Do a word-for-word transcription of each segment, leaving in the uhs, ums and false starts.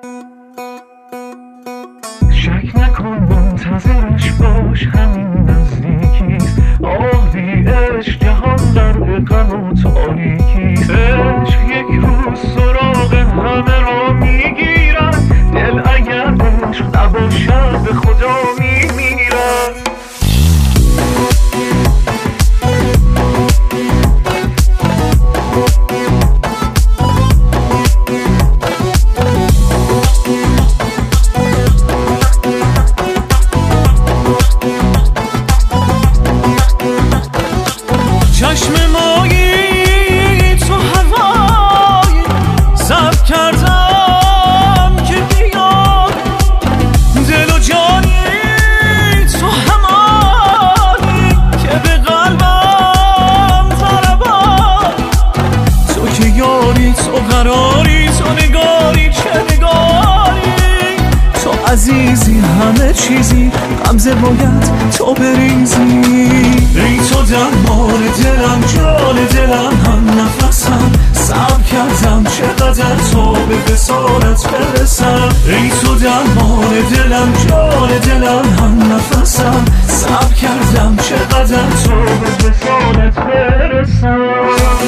شک نکن منتظرش باش، همین نزدیکیست. آه بی عشق جهان در غم و تاریکیست. عشق یک روز سراغ همه را میگیرد، دل اگر عشق نباشد به خدا میمیرد. چشم مایی تو هوایی ضبط کردم که بیاد، دل و جانی تو همانی که به قلبم ضربان. تو که یاری، تو قراری، تو نگاری چه نگاری، تو عزیزی همه چیزی، غمزه باید تو بریزی. ای تو درمان دلم، جان دلم، هم نفسم، صبر کردم چقدر تا به وصالت برسم. ای تو درمان دلم، جان دلم، هم نفسم، صبر کردم چقدر تا به وصالت برسم.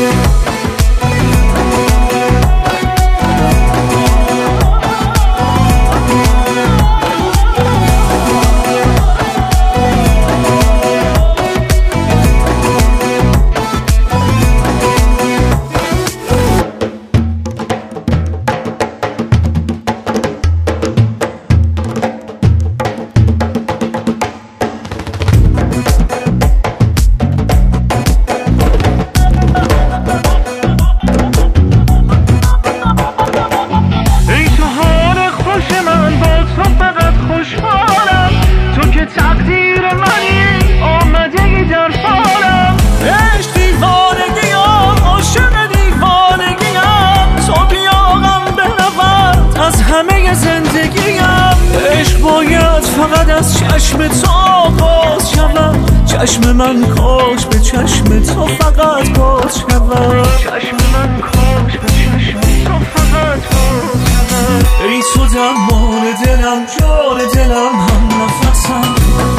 فقط از چشم تو باز شوم، چشم من کاش به چشم تو فقط باز شوم. چشم من کاش به چشم تو فقط باز شوم. ای تو درمان دلم، جان دلم، هم نفسم.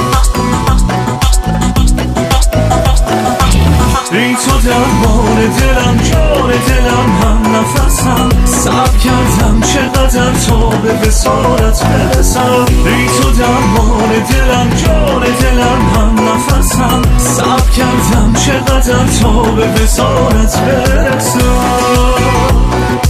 ای تو درمان دلم، جان دلم، هم نفسم، صبر کردم چقدر تا به وصالت برسم. ای تو درمان دلم، جان دلم، هم نفسم، صبر کردم چقدر تا به وصالت برسم.